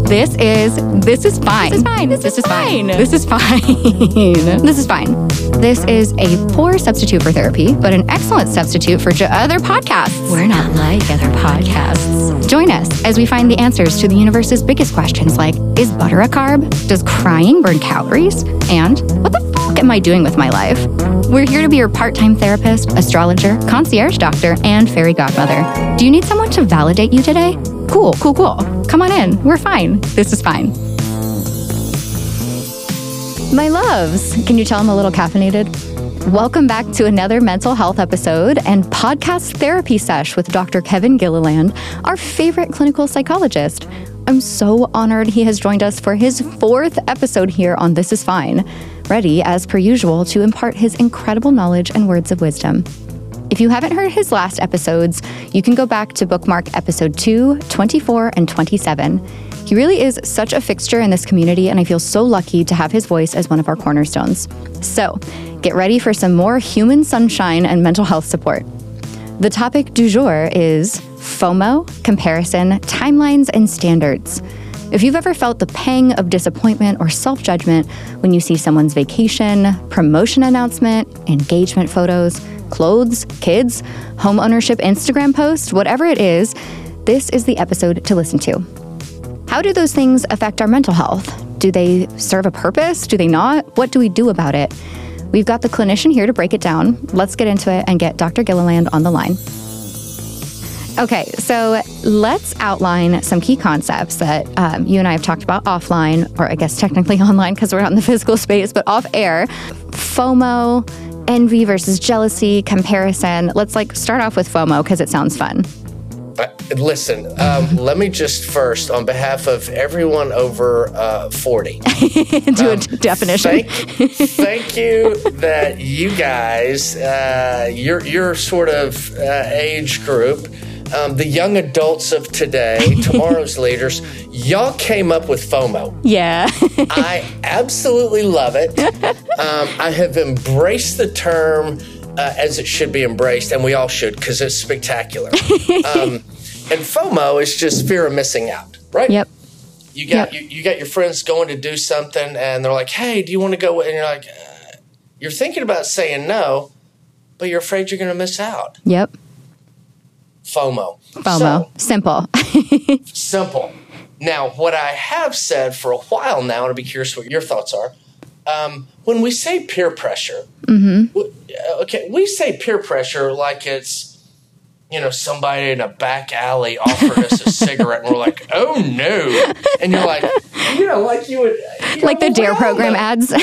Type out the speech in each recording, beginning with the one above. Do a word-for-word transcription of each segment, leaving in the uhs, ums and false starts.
This is, this is fine. This is fine. This, this is fine. This is fine. This is fine. This is a poor substitute for therapy, but an excellent substitute for j- other podcasts. We're not like other podcasts. Join us as we find the answers to the universe's biggest questions like, is butter a carb? Does crying burn calories? And what the fuck am I doing with my life? We're here to be your part-time therapist, astrologer, concierge doctor, and fairy godmother. Do you need someone to validate you today? Cool, cool, cool. Come on in. We're fine. This is fine. My loves, can you tell I'm a little caffeinated? Welcome back to another mental health episode and podcast therapy sesh with Doctor Kevin Gilliland, our favorite clinical psychologist. I'm so honored he has joined us for his fourth episode here on This Is Fine, ready, as per usual, to impart his incredible knowledge and words of wisdom. If you haven't heard his last episodes, you can go back to bookmark episode two, twenty-four, and twenty-seven. He really is such a fixture in this community, and I feel so lucky to have his voice as one of our cornerstones. So, get ready for some more human sunshine and mental health support. The topic du jour is FOMO, comparison, timelines, and standards. If you've ever felt the pang of disappointment or self-judgment when you see someone's vacation, promotion announcement, engagement photos, clothes, kids, home ownership Instagram post, whatever it is, this is the episode to listen to. How do those things affect our mental health? Do they serve a purpose? Do they not? What do we do about it? We've got the clinician here to break it down. Let's get into it and get Doctor Gilliland on the line. Okay, so let's outline some key concepts that um, you and I have talked about offline, or I guess technically online because we're not in the physical space, but off air. FOMO, envy versus jealousy, comparison. Let's like start off with FOMO because it sounds fun. Uh, listen, um, let me just first, on behalf of everyone over uh, forty, do um, a definition. Thank, thank you that you guys, uh, your your sort of uh, age group, um, the young adults of today, tomorrow's leaders, y'all came up with FOMO. Yeah. I absolutely love it. Um, I have embraced the term uh, as it should be embraced, and we all should because it's spectacular. Um, and FOMO is just fear of missing out, right? Yep. You got yep. you, you got your friends going to do something, and they're like, "Hey, do you want to go?" And you're like, uh, "You're thinking about saying no, but you're afraid you're going to miss out." Yep. FOMO. FOMO. So, simple. simple. Now, what I have said for a while now, and I'd be curious what your thoughts are. Um, when we say peer pressure, mm-hmm. w- okay, we say peer pressure like it's, you know, somebody in a back alley offered us a cigarette, and we're like, "Oh no!" And you're like, you know, like you would, you like know, the Dare program know. ads. That's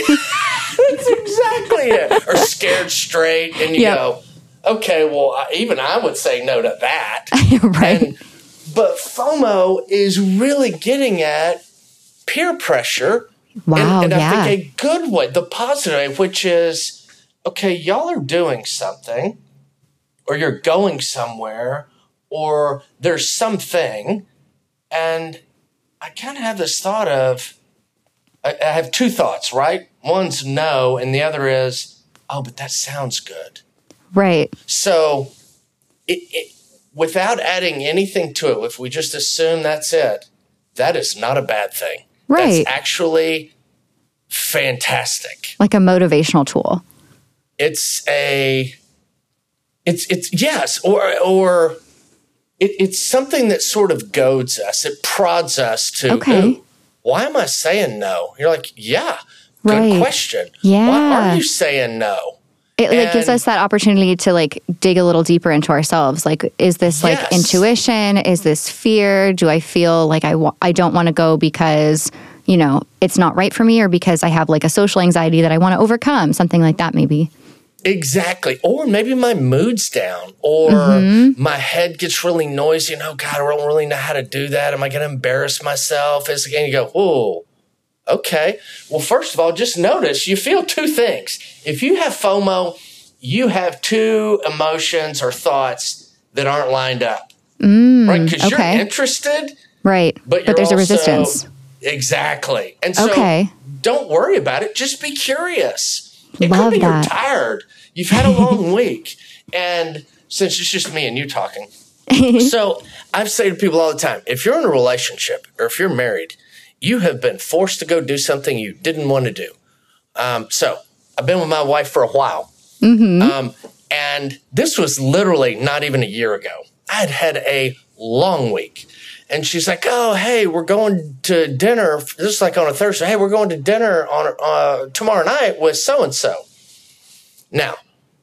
exactly it. Or Scared Straight, and you yep. go, "Okay, well, I, even I would say no to that." Right. And, but FOMO is really getting at peer pressure. Wow, and, and yeah. I think a good way, the positive way, which is, okay, y'all are doing something, or you're going somewhere, or there's something, and I kind of have this thought of, I, I have two thoughts, right? One's no, and the other is, oh, but that sounds good. Right. So it, it, without adding anything to it, if we just assume that's it, that is not a bad thing. Right. That's actually fantastic. Like a motivational tool. It's a, it's, it's, yes, or, or it, it's something that sort of goads us. It prods us to, okay. Ooh, why am I saying no? You're like, yeah, good right. question. Yeah. Why are you saying no? It like and, gives us that opportunity to like dig a little deeper into ourselves. Like, is this like yes. intuition? Is this fear? Do I feel like I, wa- I don't want to go because, you know, it's not right for me, or because I have like a social anxiety that I want to overcome? Something like that, maybe. Exactly. Or maybe my mood's down, or mm-hmm. my head gets really noisy and, oh God, I don't really know how to do that. Am I going to embarrass myself? And you go, whoa. Okay. Well, first of all, just notice you feel two things. If you have FOMO, you have two emotions or thoughts that aren't lined up. Mm, right? Because okay. you're interested. Right. But, but there's also, a resistance. Exactly. And so okay. don't worry about it. Just be curious. It Love could be that. you're tired. You've had a long week. And since it's just me and you talking, So I've said to people all the time, if you're in a relationship or if you're married, you have been forced to go do something you didn't want to do. Um, so I've been with my wife for a while. Mm-hmm. Um, and this was literally not even a year ago. I'd had a long week. And she's like, oh, hey, we're going to dinner. This is like on a Thursday. Hey, we're going to dinner on uh, tomorrow night with so-and-so. Now,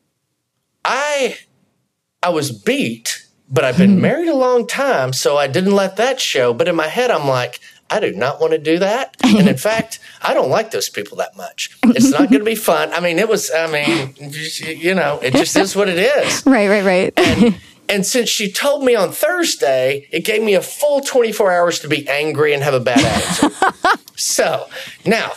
I I was beat, but I've been married a long time, so I didn't let that show. But in my head, I'm like, I do not want to do that. And in fact, I don't like those people that much. It's not going to be fun. I mean, it was, I mean, you know, it just is what it is. Right, right, right. And, and since she told me on Thursday, it gave me a full twenty-four hours to be angry and have a bad attitude. So now,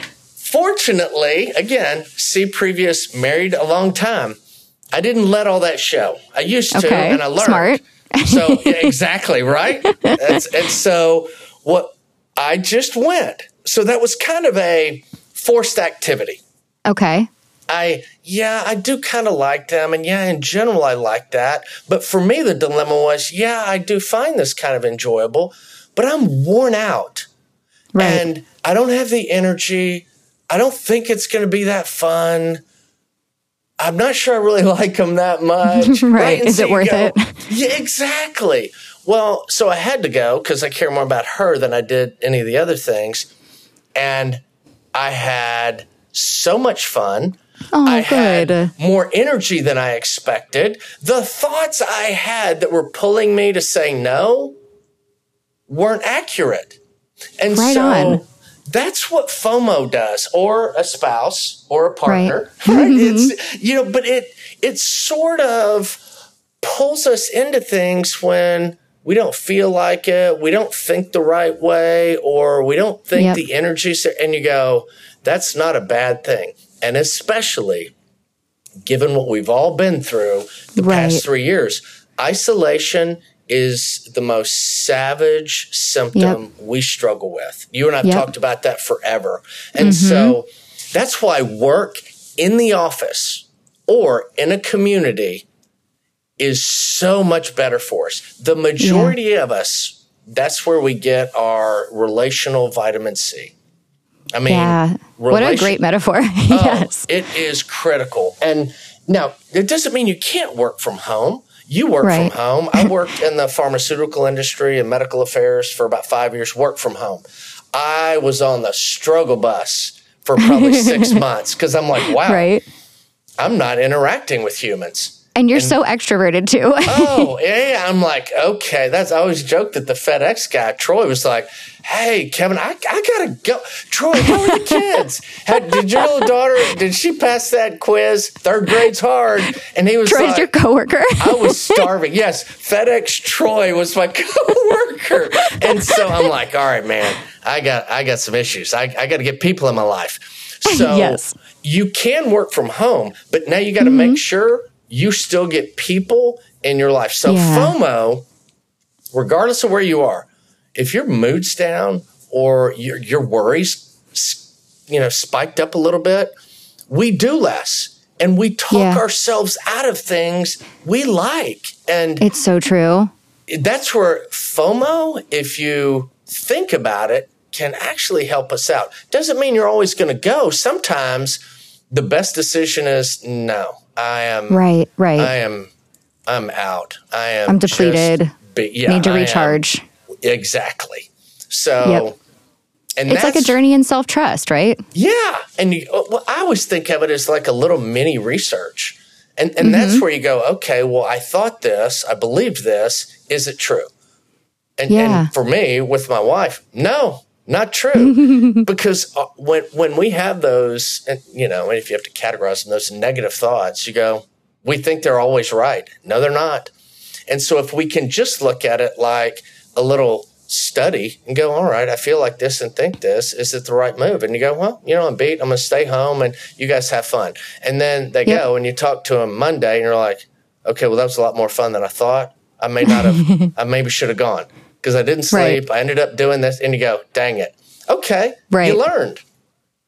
fortunately, again, see previous married a long time, I didn't let all that show. I used to, okay. and I learned. Smart. So yeah, exactly, right? That's, and so what I just went. So that was kind of a forced activity. Okay. I, yeah, I do kind of like them. And yeah, in general, I like that. But for me, the dilemma was, yeah, I do find this kind of enjoyable, but I'm worn out. Right. And I don't have the energy. I don't think it's going to be that fun. I'm not sure I really like them that much. Right. right? Is so it worth go, it? Yeah, exactly. Well, so I had to go because I care more about her than I did any of the other things. And I had so much fun. Oh, I good. had more energy than I expected. The thoughts I had that were pulling me to say no weren't accurate. And right so on. that's what FOMO does, or a spouse or a partner. Right. Right? It's, you know, but it it sort of pulls us into things when we don't feel like it, we don't think the right way, or we don't think yep. the energy's there, and you go, that's not a bad thing. And especially given what we've all been through the right. past three years, isolation is the most savage symptom yep. we struggle with. You and I have yep. talked about that forever. And mm-hmm. so that's why work in the office or in a community is so much better for us. The majority yeah. of us, that's where we get our relational vitamin C. I mean, yeah. What a great metaphor. Yes. Oh, it is critical. And now, it doesn't mean you can't work from home. You work right. from home. I worked in the pharmaceutical industry and medical affairs for about five years, worked from home. I was on the struggle bus for probably six months because I'm like, wow, right. I'm not interacting with humans. And you're and, so extroverted too. Oh, yeah. I'm like, okay. That's I always joked that the FedEx guy, Troy, was like, hey, Kevin, I, I got to go. Troy, how are the kids? How, did your little daughter, did she pass that quiz? Third grade's hard. And he was Troy's like, your coworker. I was starving. Yes, FedEx Troy was my coworker. And so I'm like, all right, man, I got I got some issues. I, I got to get people in my life. So yes. you can work from home, but now you got to mm-hmm. make sure you still get people in your life. So yeah. FOMO, regardless of where you are, if your mood's down or your, your worries, you know, spiked up a little bit, we do less and we talk yeah. ourselves out of things we like. And it's so true. That's where FOMO, if you think about it, can actually help us out. Doesn't mean you're always going to go. Sometimes the best decision is no. I am right, right. I am, I'm out. I am. I'm depleted. Be, yeah, Need to I recharge. Am, exactly. So, yep. and it's like a journey in self-trust, right? Yeah, and you, well, I always think of it as like a little mini research, and and mm-hmm. that's where you go. Okay, well, I thought this, I believed this. Is it true? And, yeah. and for me, with my wife, no. Not true, because uh, when when we have those, and you know, if you have to categorize them, those negative thoughts, you go, we think they're always right. No, they're not. And so if we can just look at it like a little study and go, all right, I feel like this and think this, is it the right move? And you go, well, you know, I'm beat. I'm going to stay home and you guys have fun. And then they yep. go and you talk to them Monday and you're like, okay, well, that was a lot more fun than I thought. I may not have, I maybe should have gone. Because I didn't sleep. Right. I ended up doing this. And you go, dang it. Okay. Right. You learned.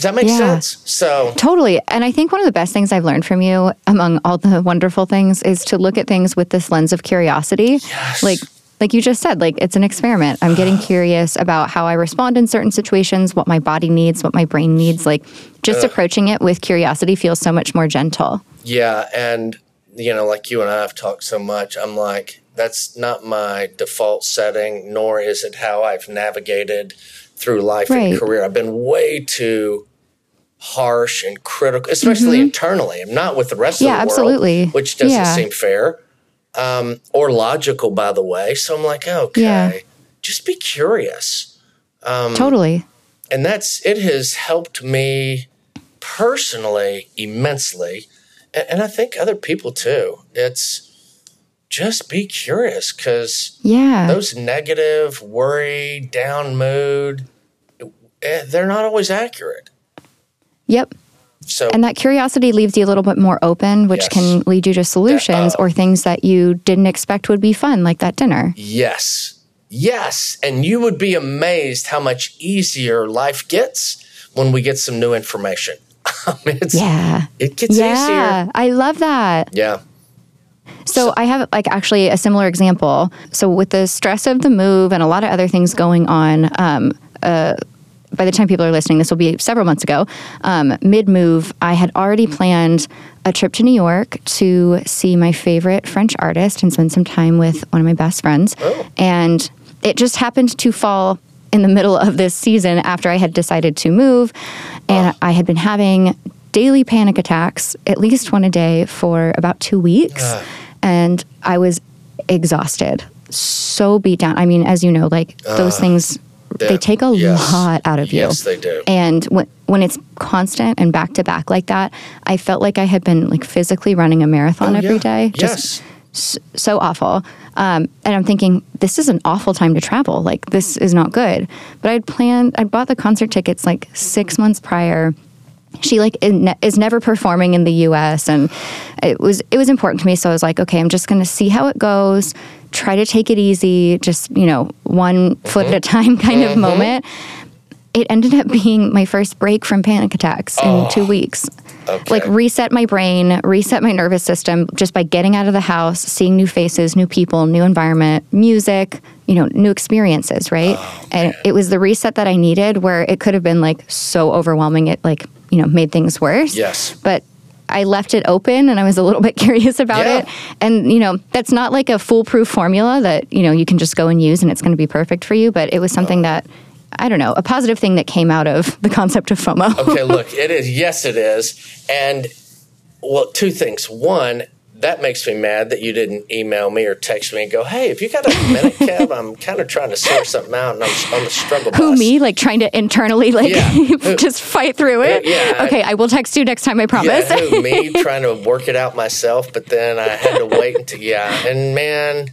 Does that make Yeah. sense? So Totally. And I think one of the best things I've learned from you, among all the wonderful things, is to look at things with this lens of curiosity. Yes. Like, like you just said, like it's an experiment. I'm getting curious about how I respond in certain situations, what my body needs, what my brain needs. Like just Ugh. approaching it with curiosity feels so much more gentle. yeah, and you know, like you and I have talked so much, I'm like, that's not my default setting, nor is it how I've navigated through life Right. and career. I've been way too harsh and critical, especially internally. I'm not with the rest Yeah, of the absolutely. world, which doesn't Yeah. seem fair um, or logical, by the way. So I'm like, okay, Yeah. just be curious. Um, Totally. And that's, it has helped me personally immensely. And, and I think other people too. It's just be curious, because Yeah. those negative, worry, down mood, eh, they're not always accurate. Yep. So And that curiosity leaves you a little bit more open, which Yes. can lead you to solutions Yeah. or things that you didn't expect would be fun, like that dinner. yes, yes. And you would be amazed how much easier life gets when we get some new information. I mean, it's, Yeah. It gets Yeah. easier. I love that. Yeah. So I have like actually a similar example. So with the stress of the move and a lot of other things going on, um, uh, by the time people are listening, this will be several months ago. Um, mid-move, I had already planned a trip to New York to see my favorite French artist and spend some time with one of my best friends. Oh. And it just happened to fall in the middle of this season after I had decided to move. And Oh. I had been having daily panic attacks, at least one a day, for about two weeks. Ugh. And I was exhausted, so beat down. I mean, as you know, like those things, Yeah. they take a Yes. lot out of you. Yes, they do. And when when it's constant and back to back like that, I felt like I had been like physically running a marathon Oh, every yeah. day. Yes. s- so awful. Um, and I'm thinking, this is an awful time to travel. Like, this is not good. But I'd planned, I'd bought the concert tickets like six months prior. She like is never performing in the U S and it was it was important to me. So I was like, okay, I'm just going to see how it goes. Try to take it easy, just you know, one foot at a time kind of moment. It ended up being my first break from panic attacks in two weeks. Okay. Like reset my brain, reset my nervous system just by getting out of the house, seeing new faces, new people, new environment, music, you know, new experiences, right? Oh, and it was the reset that I needed where it could have been like so overwhelming it like, you know, made things worse. Yes. But I left it open and I was a little bit curious about Yeah. it. And, you know, that's not like a foolproof formula that, you know, you can just go and use and it's going to be perfect for you. But it was something that, I don't know, a positive thing that came out of the concept of FOMO. Okay, look, it is. Yes, it is. And, well, two things. One, that makes me mad that you didn't email me or text me and go, hey, if you got a minute, Kev, I'm kind of trying to sort something out and I'm on the struggle bus. Who, me? Like trying to internally, like, Yeah. just fight through it? Yeah. Okay, I will text you next time, I promise. Yeah, who, me trying to work it out myself, but then I had to wait until, yeah. And, man,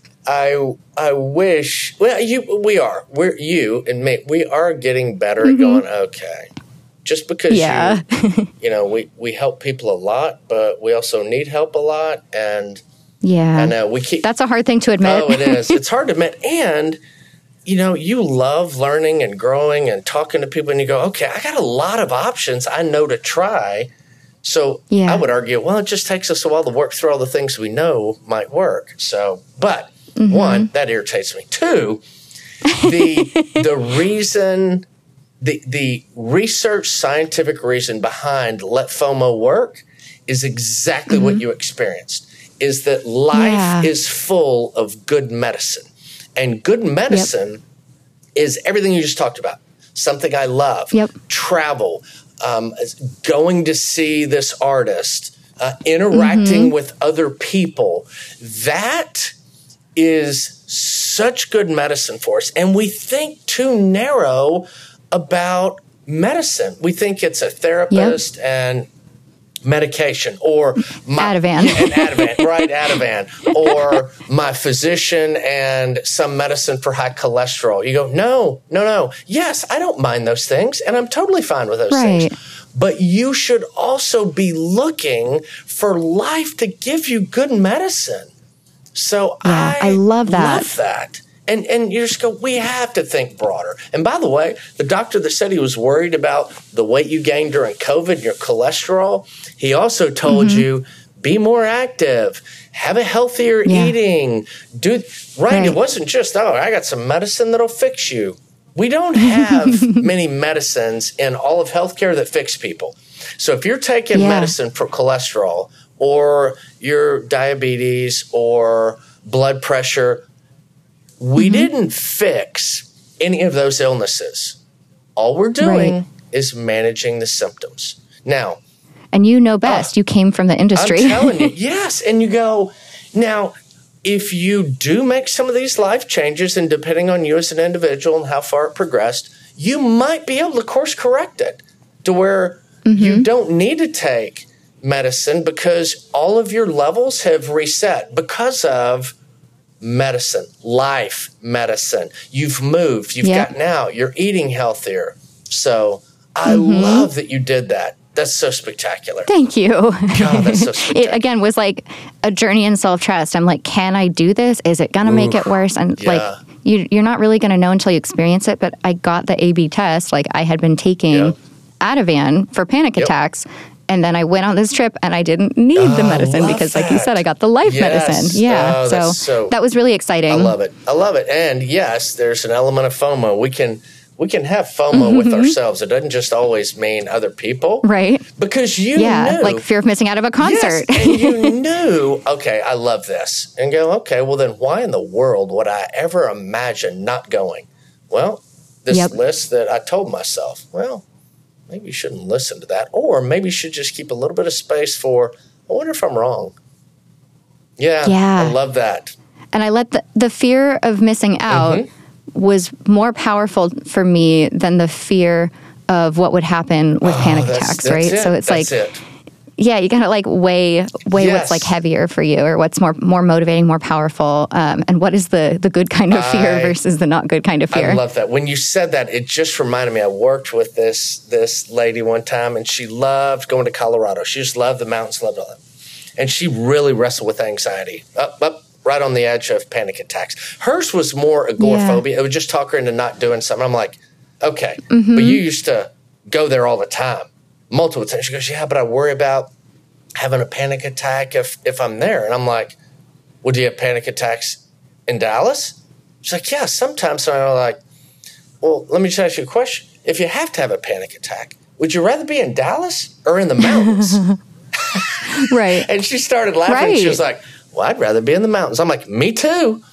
I I wish, well, you we are. We're, you and me, we are getting better at going, okay. Just because Yeah. you, you know, we, we help people a lot, but we also need help a lot. And Yeah. I know we keep. That's a hard thing to admit. Oh, it is. It's hard to admit. And, you know, you love learning and growing and talking to people, and you go, okay, I got a lot of options I know to try. So Yeah. I would argue, well, it just takes us a while to work through all the things we know might work. So, but Mm-hmm. one, that irritates me. Two, the the reason, the the research scientific reason behind let FOMO work is exactly what you experienced. Is that life Yeah. is full of good medicine, and good medicine is everything you just talked about. Something I love. Yep. Travel, um, going to see this artist, uh, interacting Mm-hmm. with other people. That is such good medicine for us. And we think too narrow about medicine. We think it's a therapist and medication, or my, Ativan. Yeah, and Ativan, right, Ativan, or my physician and some medicine for high cholesterol. You go, no, no, no. Yes, I don't mind those things, and I'm totally fine with those Right. things. But you should also be looking for life to give you good medicine. So Yeah, I, I love that. Love that. And and you just go, we have to think broader. And by the way, the doctor that said he was worried about the weight you gained during COVID, your cholesterol, he also told mm-hmm. you, be more active, have a healthier yeah. eating. Do right. right. It wasn't just, oh, I got some medicine that'll fix you. We don't have many medicines in all of healthcare that fix people. So if you're taking yeah. medicine for cholesterol or your diabetes or blood pressure, we mm-hmm. didn't fix any of those illnesses. All we're doing right. is managing the symptoms. Now, and you know best. Uh, you came from the industry. I'm telling you, yes. And you go, now, if you do make some of these life changes, and depending on you as an individual and how far it progressed, you might be able to course correct it to where mm-hmm. you don't need to take medicine because all of your levels have reset because of medicine, life medicine. You've moved, you've yep. gotten out, you're eating healthier. So I mm-hmm. love that you did that. That's so spectacular. Thank you. God, that's so spectacular. It, again, was like a journey in self-trust. I'm like, can I do this? Is it going to make it worse? And yeah. like, you, you're not really going to know until you experience it. But I got the A B test. Like, I had been taking yep. Ativan for panic yep. attacks. And then I went on this trip and I didn't need oh, the medicine because, that. like you said, I got the life yes. medicine. Yeah. Oh, so, so that was really exciting. I love it. I love it. And yes, there's an element of FOMO. We can... We can have FOMO mm-hmm. with ourselves. It doesn't just always mean other people. Right. Because you yeah, knew. like fear of missing out of a concert. Yes, and you knew, okay, I love this. And go, okay, well then why in the world would I ever imagine not going? Well, this yep. list that I told myself, well, maybe you shouldn't listen to that. Or maybe you should just keep a little bit of space for, I wonder if I'm wrong. Yeah, yeah. I love that. And I let the, the fear of missing out mm-hmm. was more powerful for me than the fear of what would happen with oh, panic that's, attacks, that's right? It. So it's that's like, it. yeah, you gotta like weigh weigh yes. what's like heavier for you, or what's more more motivating, more powerful, um, and what is the the good kind of fear I, versus the not good kind of fear. I love that. When you said that, it just reminded me. I worked with this this lady one time, and she loved going to Colorado. She just loved the mountains, loved all that, and she really wrestled with anxiety. Up, up. Right on the edge of panic attacks. Hers was more agoraphobia. Yeah. It would just talk her into not doing something. I'm like, okay, mm-hmm. but you used to go there all the time, multiple times. She goes, yeah, but I worry about having a panic attack if, if I'm there. And I'm like, well, do you have panic attacks in Dallas? She's like, yeah, sometimes. So I'm like, well, let me just ask you a question. If you have to have a panic attack, would you rather be in Dallas or in the mountains? Right. And she started laughing. Right. She was like, well, I'd rather be in the mountains. I'm like, me too.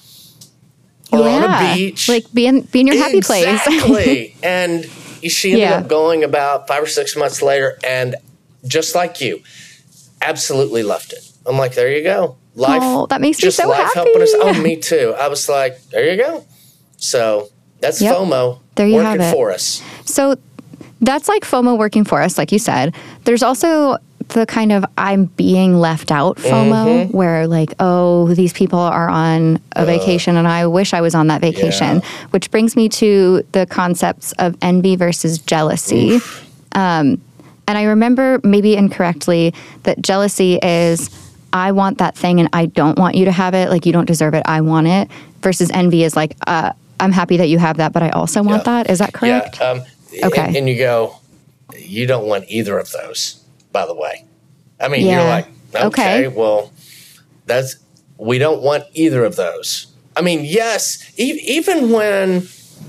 Or yeah. on a beach. Like, be in, be in your happy exactly. place. Exactly. And she ended yeah. up going about five or six months later, and just like you, absolutely loved it. I'm like, there you go. Life. Oh, that makes just me so life happy. Helping us. Oh, me too. I was like, there you go. So that's yep. FOMO there you working have it. for us. So that's like FOMO working for us, like you said. There's also the kind of I'm being left out FOMO, mm-hmm. where like, oh, these people are on a uh, vacation and I wish I was on that vacation, yeah. which brings me to the concepts of envy versus jealousy. Um, and I remember, maybe incorrectly, that jealousy is I want that thing and I don't want you to have it. Like, you don't deserve it. I want it. Versus envy is like, uh, I'm happy that you have that, but I also want yeah. that. Is that correct? Yeah. Um, okay. And, and you go, you don't want either of those. By the way, I mean, yeah. you're like, okay, okay, well, that's, we don't want either of those. I mean, yes, e- even when,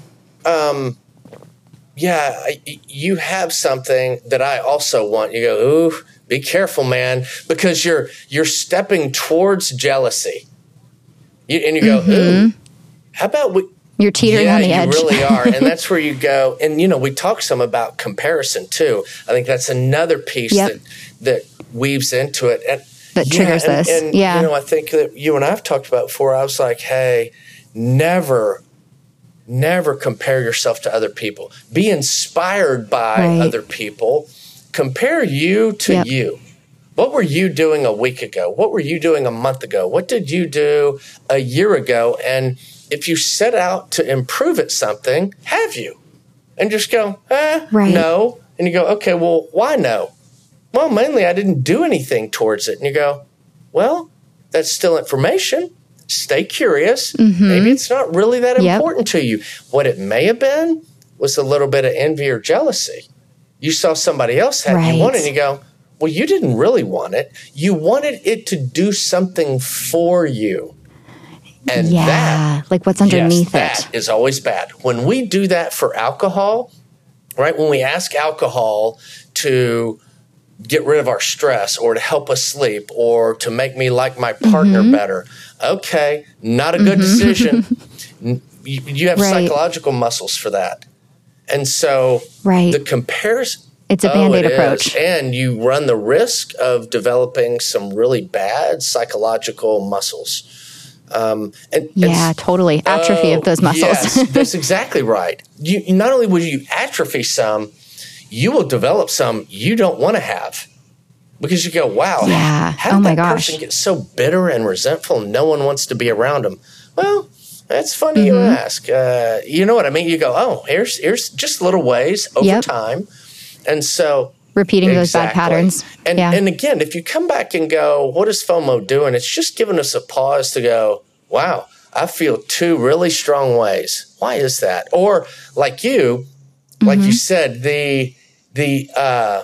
um, yeah, you have something that I also want, you go, ooh, be careful, man, because you're, you're stepping towards jealousy. You, and you go, mm-hmm. ooh, how about we, you're teetering yeah, on the you edge. really are. And that's where you go. And, you know, we talk some about comparison, too. I think that's another piece yep. that, that weaves into it. And, that yeah, triggers and, this. And, yeah. you know, I think that you and I have talked about before. I was like, hey, never, never compare yourself to other people. Be inspired by right. other people. Compare you to yep. you. What were you doing a week ago? What were you doing a month ago? What did you do a year ago? And if you set out to improve at something, have you? And just go, eh, right. no. And you go, okay, well, why no? Well, mainly I didn't do anything towards it. And you go, well, that's still information. stay curious. Mm-hmm. Maybe it's not really that yep. important to you. What it may have been was a little bit of envy or jealousy. You saw somebody else had right. you wanted, and you go, well, you didn't really want it. You wanted it to do something for you. And yeah, that, like what's underneath yes, it. That is always bad. When we do that for alcohol, right? When we ask alcohol to get rid of our stress or to help us sleep or to make me like my partner mm-hmm. better, okay, not a good mm-hmm. decision. you, you have right. psychological muscles for that. And so right. the comparison. It's a Band-Aid oh, it approach. Is. And you run the risk of developing some really bad psychological muscles. Um, and, yeah, and, totally. Atrophy oh, of those muscles. Yes, that's exactly right. You not only will you atrophy some, you will develop some you don't want to have. Because you go, wow, yeah. how did oh my that gosh. person get so bitter and resentful and no one wants to be around them? Well, that's funny mm-hmm. you ask. Uh, you know what I mean? You go, oh, here's here's just little ways over yep. time. And so repeating exactly. those bad patterns. And, yeah. and again, if you come back and go, what is FOMO doing? It's just giving us a pause to go, wow, I feel two really strong ways. Why is that? Or like you, mm-hmm. like you said, the the uh,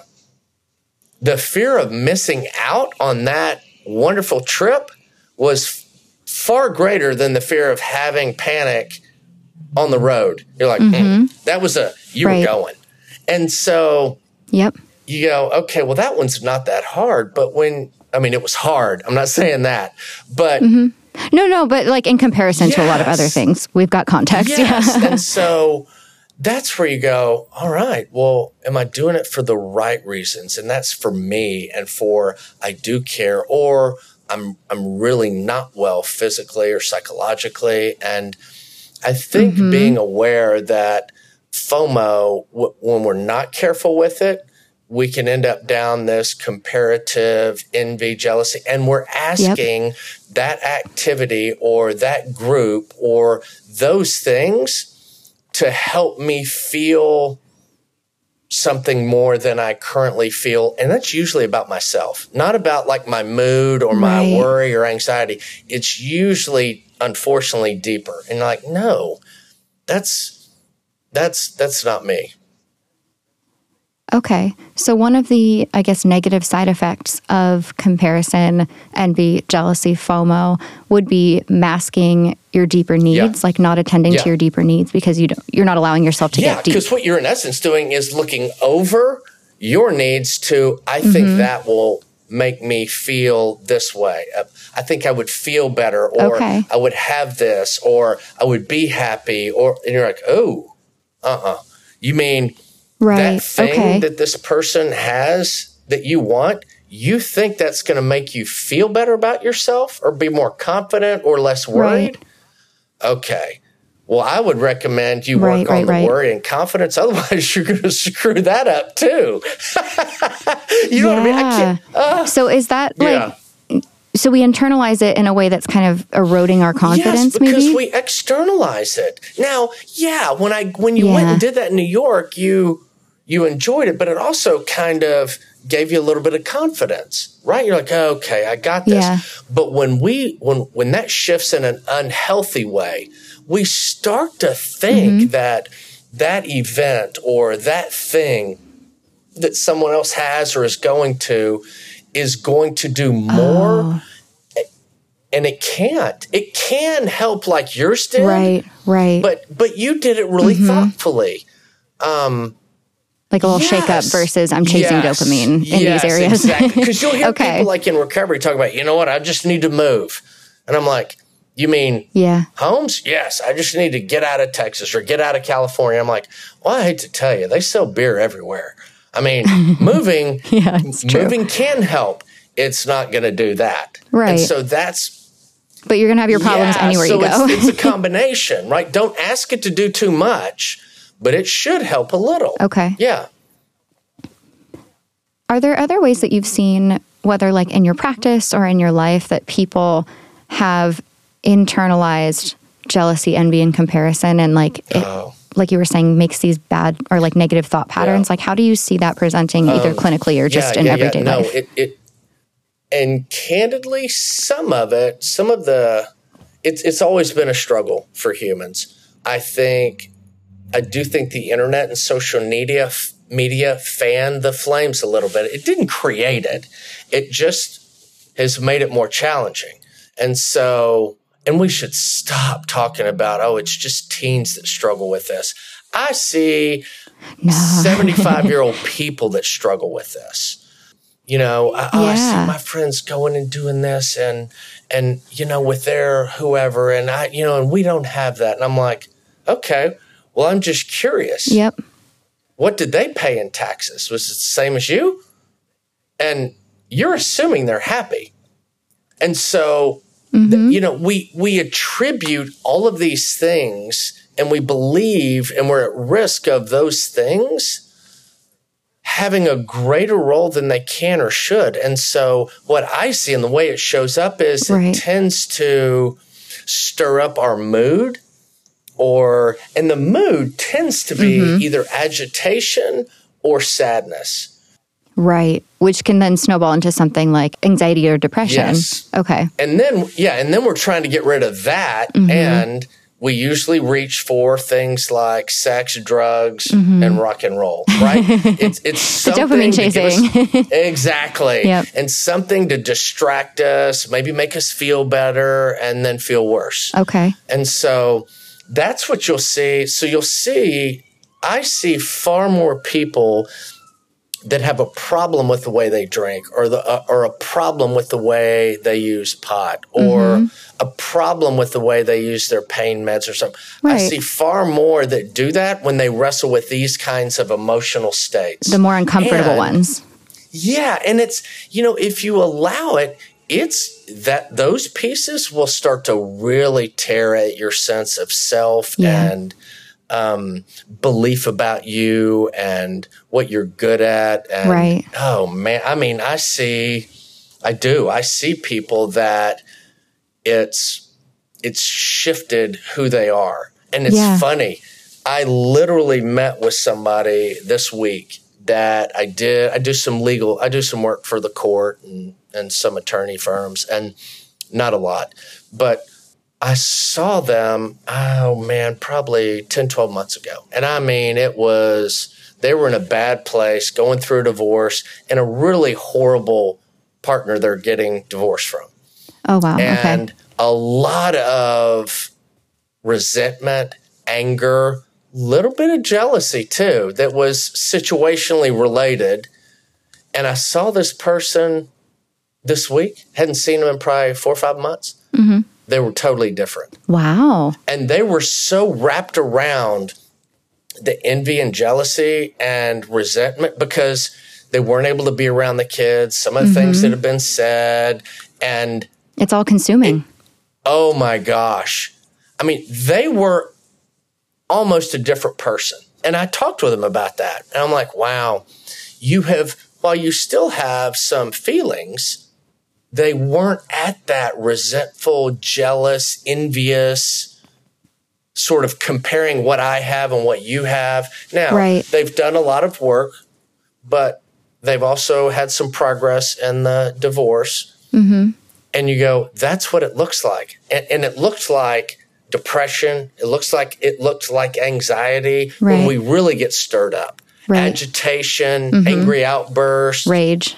the fear of missing out on that wonderful trip was far greater than the fear of having panic on the road. You're like, mm-hmm. mm, that was a you right. were going. And so yep. you go, okay, well, that one's not that hard. But when, I mean, it was hard. I'm not saying that. But mm-hmm. no, no, but like in comparison yes. to a lot of other things, we've got context. Yes. Yeah. And so that's where you go, all right, well, am I doing it for the right reasons? And that's for me and for I do care, or I'm I'm really not well physically or psychologically. And I think mm-hmm. being aware that FOMO, w- when we're not careful with it, we can end up down this comparative envy, jealousy, and we're asking yep. that activity or that group or those things to help me feel something more than I currently feel. And that's usually about myself, not about like my mood or my right. worry or anxiety. It's usually, unfortunately, deeper. And like, no, that's... That's that's not me. Okay. So one of the, I guess, negative side effects of comparison, envy, jealousy, FOMO would be masking your deeper needs, yeah. like not attending yeah. to your deeper needs because you don't, you're not allowing yourself to yeah, get deep. Yeah, because what you're in essence doing is looking over your needs to, I think mm-hmm. that will make me feel this way. I think I would feel better, or okay. I would have this, or I would be happy, or and you're like, oh, uh-uh. You mean right. that thing okay. that this person has that you want, you think that's going to make you feel better about yourself or be more confident or less worried? Right. Okay. Well, I would recommend you work right, on right, the right. worry and confidence. Otherwise, you're going to screw that up too. you know yeah. what I mean? I can't, uh, so is that like... Yeah. So we internalize it in a way that's kind of eroding our confidence, yes, because maybe? we externalize it. Now, yeah, when I when you yeah. went and did that in New York, you you enjoyed it, but it also kind of gave you a little bit of confidence, right? You're like, oh, okay, I got this. Yeah. But when we when when that shifts in an unhealthy way, we start to think mm-hmm. that that event or that thing that someone else has or is going to is going to do more, oh. and it can't. It can help like yours did. Right, right. But but you did it really mm-hmm. thoughtfully. Um, like a little yes. shake-up versus I'm chasing yes. dopamine in yes, these areas. Exactly. Because you'll hear okay. people like in recovery talk about, you know what, I just need to move. And I'm like, you mean yeah. homes? Yes, I just need to get out of Texas or get out of California. I'm like, well, I hate to tell you, they sell beer everywhere. I mean, moving, yeah, moving can help. It's not going to do that. Right. And so that's... But you're going to have your problems yeah, anywhere so you go. it's, it's a combination, right? Don't ask it to do too much, but it should help a little. Okay. Yeah. Are there other ways that you've seen, whether like in your practice or in your life, that people have internalized jealousy, envy, and comparison, and like it, oh. like you were saying, makes these bad or like negative thought patterns? Yeah. Like, how do you see that presenting either um, clinically or just yeah, in yeah, everyday yeah. No, life? It, it, and candidly, some of it, some of the, it's it's always been a struggle for humans. I think, I do think the internet and social media media fanned the flames a little bit. It didn't create it. It just has made it more challenging. And so, and we should stop talking about, oh, it's just teens that struggle with this. I see no. seventy-five-year-old people that struggle with this. You know, I, oh, yeah. I see my friends going and doing this and, and, you know, with their whoever, and I, you know, and we don't have that. And I'm like, okay, well, I'm just curious. Yep. What did they pay in taxes? Was it the same as you? And you're assuming they're happy. And so, mm-hmm. th- you know, we, we attribute all of these things and we believe, and we're at risk of those things having a greater role than they can or should. And so what I see and the way it shows up is right. it tends to stir up our mood, or, and the mood tends to be mm-hmm. either agitation or sadness. Right. Which can then snowball into something like anxiety or depression. Yes. Okay. And then, yeah, and then we're trying to get rid of that. Mm-hmm. And we usually reach for things like sex, drugs, mm-hmm. and rock and roll, right? It's it's something dopamine chasing. Us, exactly. Yep. And something to distract us, maybe make us feel better, and then feel worse. Okay. And so that's what you'll see. So you'll see, I see far more people that have a problem with the way they drink, or the uh, or a problem with the way they use pot, or mm-hmm. a problem with the way they use their pain meds or something. Right. I see far more that do that when they wrestle with these kinds of emotional states. The more uncomfortable and, ones. Yeah, and it's, you know, if you allow it, it's that those pieces will start to really tear at your sense of self yeah. and um, belief about you and what you're good at. And, right. oh man, I mean, I see, I do, I see people that it's, it's shifted who they are. And it's yeah. funny. I literally met with somebody this week that I did, I do some legal, I do some work for the court and, and some attorney firms, and not a lot, but I saw them, oh man, probably ten, twelve months ago. And I mean, it was, they were in a bad place, going through a divorce, and a really horrible partner they're getting divorced from. Oh, wow. And okay. a lot of resentment, anger, little bit of jealousy too, that was situationally related. And I saw this person this week, hadn't seen them in probably four or five months. Mm-hmm. They were totally different. Wow. And they were so wrapped around the envy and jealousy and resentment because they weren't able to be around the kids, some of the mm-hmm. things that have been said. And it's all consuming. It, oh my gosh. I mean, they were almost a different person. And I talked with them about that. And I'm like, wow, you have, while you still have some feelings, they weren't at that resentful, jealous, envious, sort of comparing what I have and what you have. Now, right. they've done a lot of work, but they've also had some progress in the divorce. Mm-hmm. And you go, that's what it looks like. And, and it looked like depression. It looks like it looked like anxiety right. when we really get stirred up. Right. Agitation, mm-hmm. angry outbursts. Rage.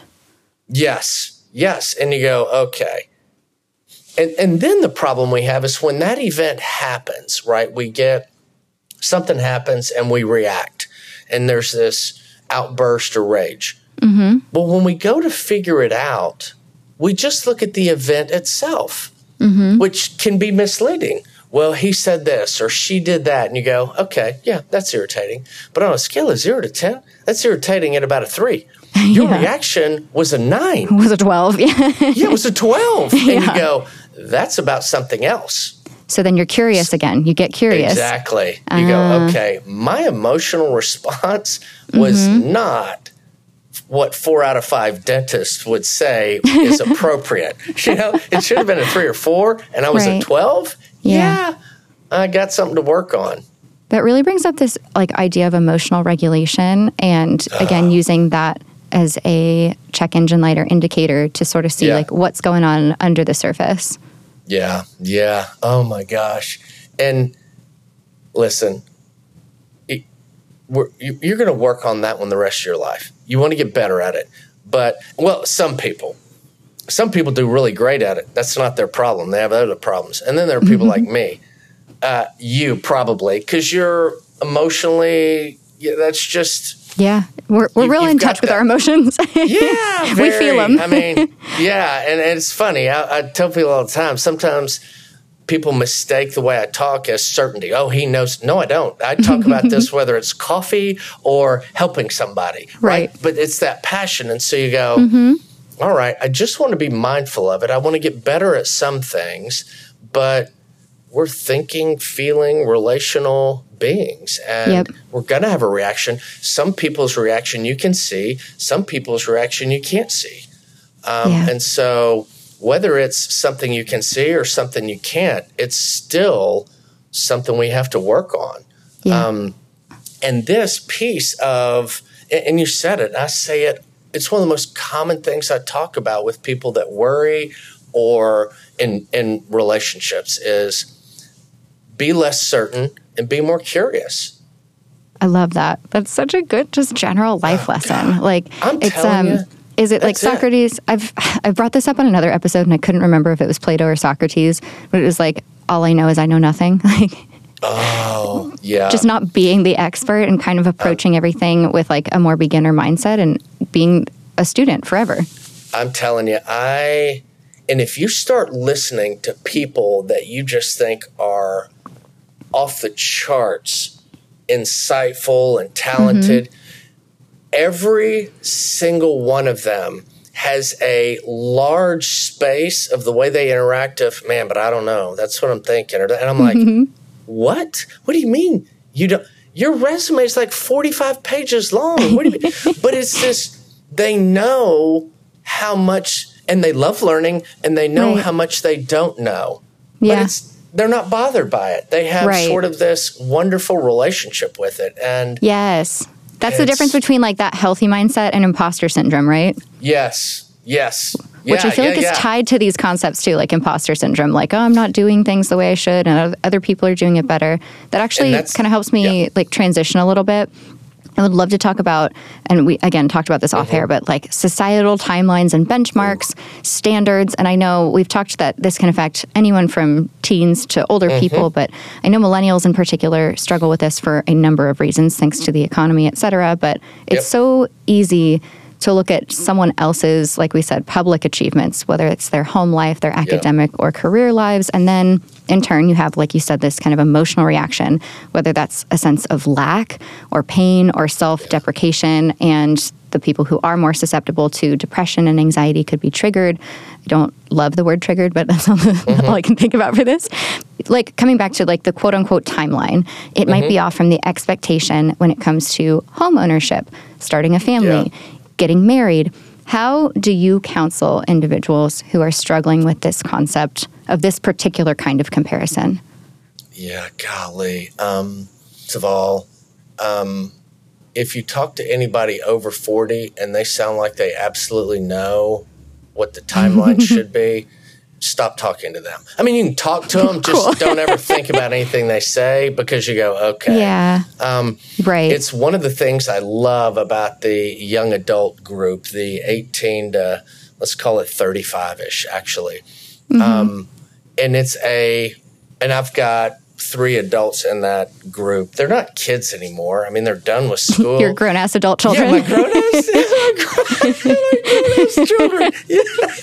Yes. Yes. And you go, okay. And and then the problem we have is when that event happens, right? We get, something happens and we react. And there's this outburst or rage. Mm-hmm. But when we go to figure it out, we just look at the event itself, mm-hmm. which can be misleading. Well, he said this or she did that. And you go, okay, yeah, that's irritating. But on a scale of zero to ten, that's irritating at about a three. Your yeah. reaction was a nine. It was a twelve. Yeah, yeah it was a twelve. Yeah. And you go, that's about something else. So then you're curious again. You get curious. Exactly. You uh. go, okay, my emotional response was mm-hmm. not what four out of five dentists would say is appropriate. You know, it should have been a three or four, and I was right. a twelve. Yeah. yeah, I got something to work on. That really brings up this like idea of emotional regulation, and again, uh. using that as a check engine light or indicator to sort of see yeah. like what's going on under the surface. Yeah, yeah. Oh my gosh. And listen, it, we're, you, you're going to work on that one the rest of your life. You want to get better at it. But, well, some people. Some people do really great at it. That's not their problem. They have other problems. And then there are people like me. Uh, you probably, because you're emotionally, yeah, that's just. Yeah, we're we're you, real in touch with our emotions. Yeah, we feel them. I mean, yeah, and, and it's funny. I, I tell people all the time, sometimes people mistake the way I talk as certainty. Oh, he knows. No, I don't. I talk about this whether it's coffee or helping somebody. Right. right? But it's that passion. And so you go, mm-hmm. all right, I just want to be mindful of it. I want to get better at some things, but we're thinking, feeling, relational beings, and yep. we're going to have a reaction. Some people's reaction you can see, some people's reaction you can't see. Um, yeah. And so whether it's something you can see or something you can't, it's still something we have to work on. Yeah. Um, and this piece of, and you said it, I say it, it's one of the most common things I talk about with people that worry or in, in relationships is be less certain and be more curious. I love that. That's such a good, just general life oh, lesson. God. Like, I'm it's telling um, you, is it like Socrates? It. I've I've brought this up on another episode, and I couldn't remember if it was Plato or Socrates. But it was like, all I know is I know nothing. Like, oh yeah, just not being the expert and kind of approaching um, everything with like a more beginner mindset and being a student forever. I'm telling you, I and if you start listening to people that you just think are off the charts, insightful and talented, mm-hmm. every single one of them has a large space of the way they interact of, man, but I don't know. That's what I'm thinking. And I'm like, mm-hmm. what? What do you mean? You don't, your resume is like forty-five pages long. What do you mean? But it's this, they know how much, and they love learning, and they know right. how much they don't know. Yeah. But it's, they're not bothered by it. They have right. sort of this wonderful relationship with it. And yes. That's the difference between like that healthy mindset and imposter syndrome, right? Yes. Yes. Yeah, Which I feel yeah, like yeah. is tied to these concepts too, like imposter syndrome, like, oh, I'm not doing things the way I should and other people are doing it better. That actually kind of helps me yeah. like transition a little bit. I would love to talk about, and we, again, talked about this mm-hmm. off air, but like societal timelines and benchmarks, mm-hmm. standards. And I know we've talked that this can affect anyone from teens to older mm-hmm. people, but I know millennials in particular struggle with this for a number of reasons, thanks to the economy, et cetera. But it's yep. so easy to look at someone else's, like we said, public achievements, whether it's their home life, their academic yeah. or career lives. And then in turn, you have, like you said, this kind of emotional reaction, whether that's a sense of lack or pain or self-deprecation. And the people who are more susceptible to depression and anxiety could be triggered. I don't love the word triggered, but that's all, mm-hmm. all I can think about for this. Like coming back to like the quote unquote timeline, it mm-hmm. might be off from the expectation when it comes to home ownership, starting a family, yeah. getting married. How do you counsel individuals who are struggling with this concept of this particular kind of comparison? Yeah, golly. Um, first of all, um, if you talk to anybody over forty and they sound like they absolutely know what the timeline should be, stop talking to them. I mean, you can talk to them, just cool. don't ever think about anything they say because you go, okay. Yeah, um, right. It's one of the things I love about the young adult group, the eighteen to, let's call it thirty-five-ish, actually. Mm-hmm. Um, and it's a, and I've got three adults in that group. They're not kids anymore. I mean, they're done with school. Your grown-ass adult children. Yeah, my grown-ass, grown-ass children. Yeah.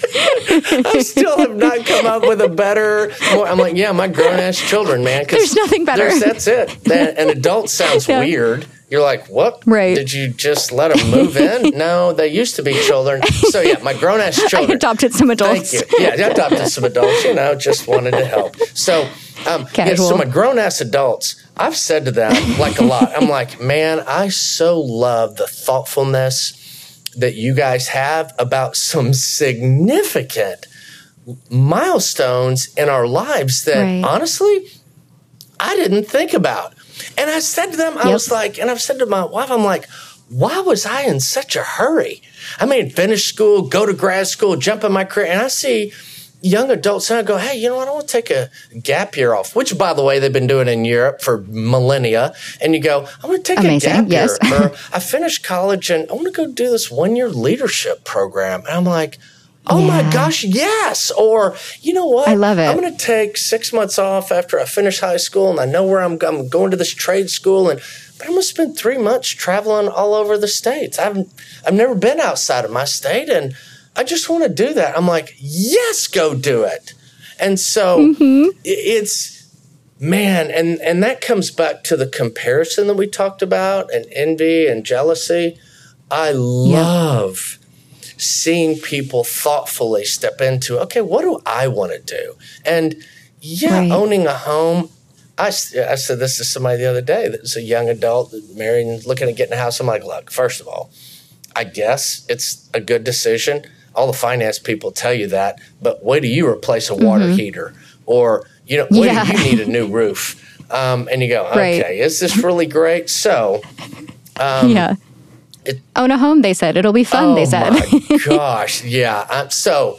I still have not come up with a better, more, I'm like, yeah, my grown-ass children, man. There's nothing better. There's, that's it. That, an adult sounds yeah. weird. You're like, what? Right. Did you just let them move in? No, they used to be children. So, yeah, my grown-ass children. I adopted some adults. Thank you. Yeah, I adopted some adults, you know, just wanted to help. So, um, yeah, so my grown-ass adults, I've said to them, like a lot, I'm like, man, I so love the thoughtfulness that you guys have about some significant milestones in our lives that, right. honestly, I didn't think about. And I said to them, I yep. was like, and I've said to my wife, I'm like, why was I in such a hurry? I mean, finish school, go to grad school, jump in my career. And I see young adults now go, hey, you know what? I want to take a gap year off, which, by the way, they've been doing in Europe for millennia. And you go, I want to take Amazing. a gap Yes. year. Or I finished college and I want to go do this one-year leadership program. And I'm like, oh, yeah. my gosh, yes. Or, you know what? I love it. I'm going to take six months off after I finish high school, and I know where I'm, I'm going to this trade school. And but I'm going to spend three months traveling all over the States. I've, I've never been outside of my state, and I just want to do that. I'm like, yes, go do it. And so mm-hmm. it's, man, and, and that comes back to the comparison that we talked about and envy and jealousy. I love yeah. seeing people thoughtfully step into, okay, what do I want to do? And yeah, right. owning a home. I, I said this to somebody the other day that was a young adult married and looking at getting a house. I'm like, look, first of all, I guess it's a good decision. All the finance people tell you that, but wait till you replace a water mm-hmm. heater, or you know, wait yeah. till you need a new roof, um, and you go, okay, right. is this really great? So, um, yeah, it, own a home. They said it'll be fun. Oh they said, my gosh, yeah. Um, so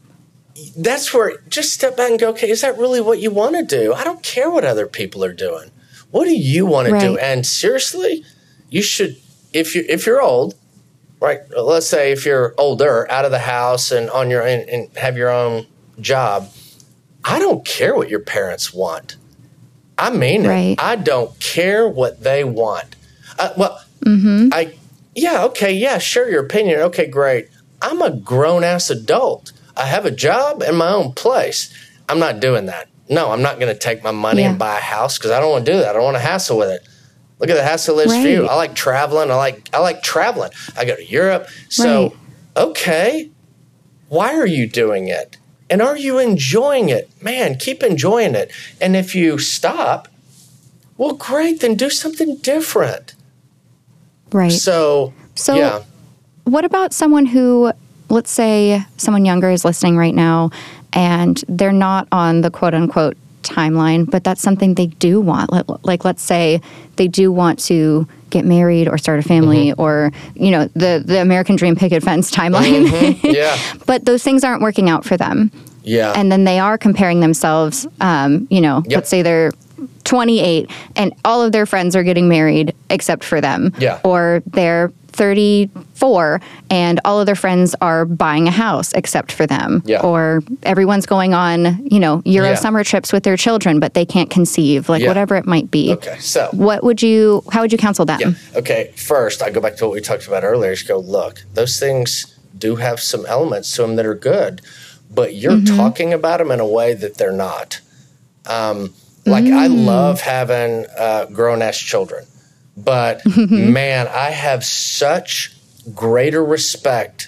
that's where just step back and go, okay, is that really what you want to do? I don't care what other people are doing. What do you want right. to do? And seriously, you should, if you if you're old. Right. Let's say if you're older, out of the house and on your and, and have your own job, I don't care what your parents want. I mean right. it. I don't care what they want. Uh, well, mm-hmm. I yeah, okay, yeah, sure, your opinion. Okay, great. I'm a grown ass adult. I have a job and my own place. I'm not doing that. No, I'm not going to take my money yeah. and buy a house because I don't want to do that. I don't want to hassle with it. Look at the hassle list right. view. I like traveling. I like I like traveling. I go to Europe. So, right. okay, why are you doing it? And are you enjoying it? Man, keep enjoying it. And if you stop, well, great, then do something different. Right. So, so yeah. What about someone who, let's say someone younger is listening right now and they're not on the quote unquote timeline, but that's something they do want. Like, let's say they do want to get married or start a family mm-hmm. or, you know, the, the American Dream picket fence timeline. Mm-hmm. Yeah. But those things aren't working out for them. Yeah. And then they are comparing themselves, um, you know, yep. let's say they're twenty-eight and all of their friends are getting married except for them. Yeah. Or they're thirty-four and all of their friends are buying a house except for them. Yeah. Or everyone's going on, you know, Euro yeah. summer trips with their children, but they can't conceive, like yeah. whatever it might be. Okay, so. What would you, how would you counsel them? Yeah. Okay, first, I go back to what we talked about earlier. Just go, look, those things do have some elements to them that are good, but you're mm-hmm. talking about them in a way that they're not. Um, like, mm. I love having uh, grown-ass children. But, man, I have such greater respect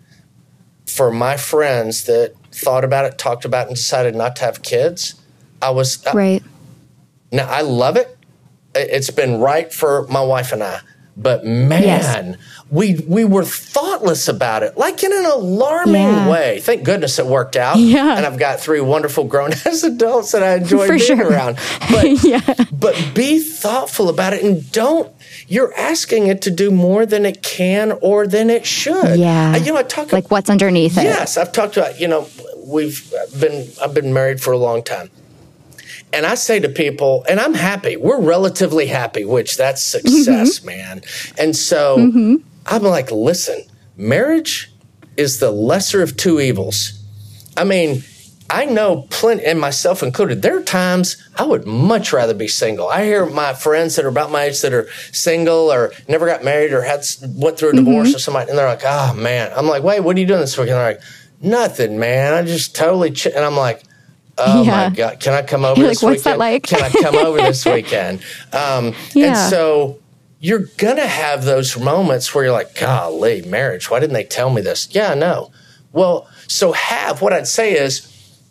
for my friends that thought about it, talked about it, and decided not to have kids. I was... Right. I, now, I love it. It's been right for my wife and I. But, man, yes. we we were thoughtless about it, like in an alarming yeah. way. Thank goodness it worked out. Yeah. And I've got three wonderful grown-ass adults that I enjoy for being sure. around. But, yeah. but be thoughtful about it and don't, you're asking it to do more than it can or than it should. Yeah. Uh, you know, I talk like what's underneath yes, it. Yes, I've talked about, you know, we've been, I've been married for a long time. And I say to people, and I'm happy, we're relatively happy, which that's success, mm-hmm. man. And so mm-hmm. I'm like, listen, marriage is the lesser of two evils. I mean, I know plenty, and myself included, there are times I would much rather be single. I hear my friends that are about my age that are single or never got married or had went through a divorce mm-hmm. or somebody, and they're like, oh, man. I'm like, wait, what are you doing this weekend? They're like, nothing, man. I just totally, ch-. and I'm like, oh, yeah. my God. Can I come over You're this like, what's weekend? That like? Can I come over this weekend? Um, yeah. And so you're going to have those moments where you're like, golly, marriage, why didn't they tell me this? Yeah, I know. Well, so have, what I'd say is